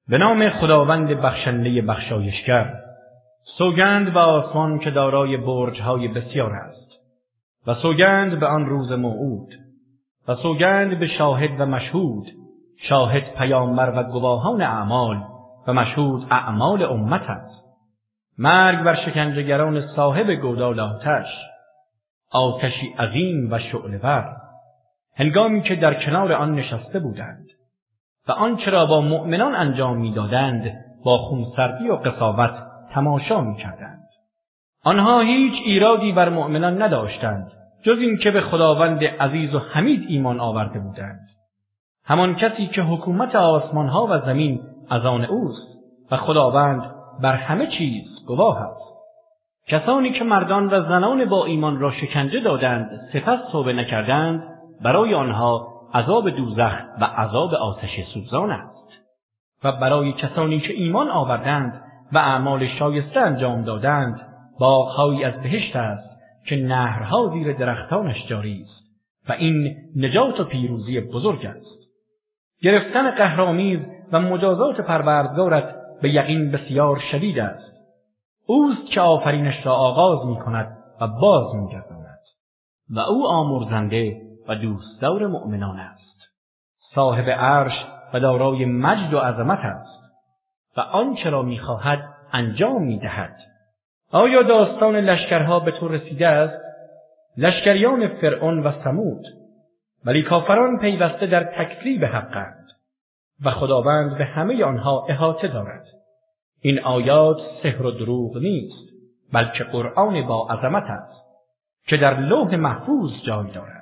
به نام خداوند بخشنده بخشایشگر. سوگند به آسمان که دارای برج‌های بسیار است و سوگند به آن روز موعود و سوگند به شاهد و مشهود، شاهد پیامبر و گواهان اعمال و مشهود اعمال امت است. مرگ بر شکنجهگران صاحب گودال آتش، آتشی عظیم و شعله‌ور، هنگامی که در کنار آن نشسته بودند و آنچه را با مؤمنان انجام می‌دادند با خونسردی و قساوت تماشا می‌کردند. آنها هیچ ایرادی بر مؤمنان نداشتند جز این که به خداوند عزیز و حمید ایمان آورده بودند، همان کسی که حکومت آسمان‌ها و زمین از آن اوست و خداوند بر همه چیز گواه است. کسانی که مردان و زنان با ایمان را شکنجه دادند سپس توبه نکردند، برای آنها عذاب دوزخ و عذاب آتش سوزان است. و برای کسانی که ایمان آوردند و اعمال شایسته انجام دادند، باغ‌هایی از بهشت است که نهرها زیر درختانش جاری است و این نجات و پیروزی بزرگ است. گرفتن قهرآمیز و مجازات پروردگارت به یقین بسیار شدید است. اوست که آفرینش را آغاز می‌کند و باز می‌گرداند و او آمرزنده و دوستدار مؤمنان است. صاحب عرش و دارای مجد و عظمت است و آنچه را می‌خواهد انجام می‌دهد. آیا داستان لشکرها به تو رسیده است؟ لشکریان فرعون و ثمود. ولی کافران پیوسته در تکذیب حقند و خداوند به همه آنها احاطه دارد. این آیات سحر و دروغ نیست، بلکه قرآن با عظمت است که در لوح محفوظ جای دارد.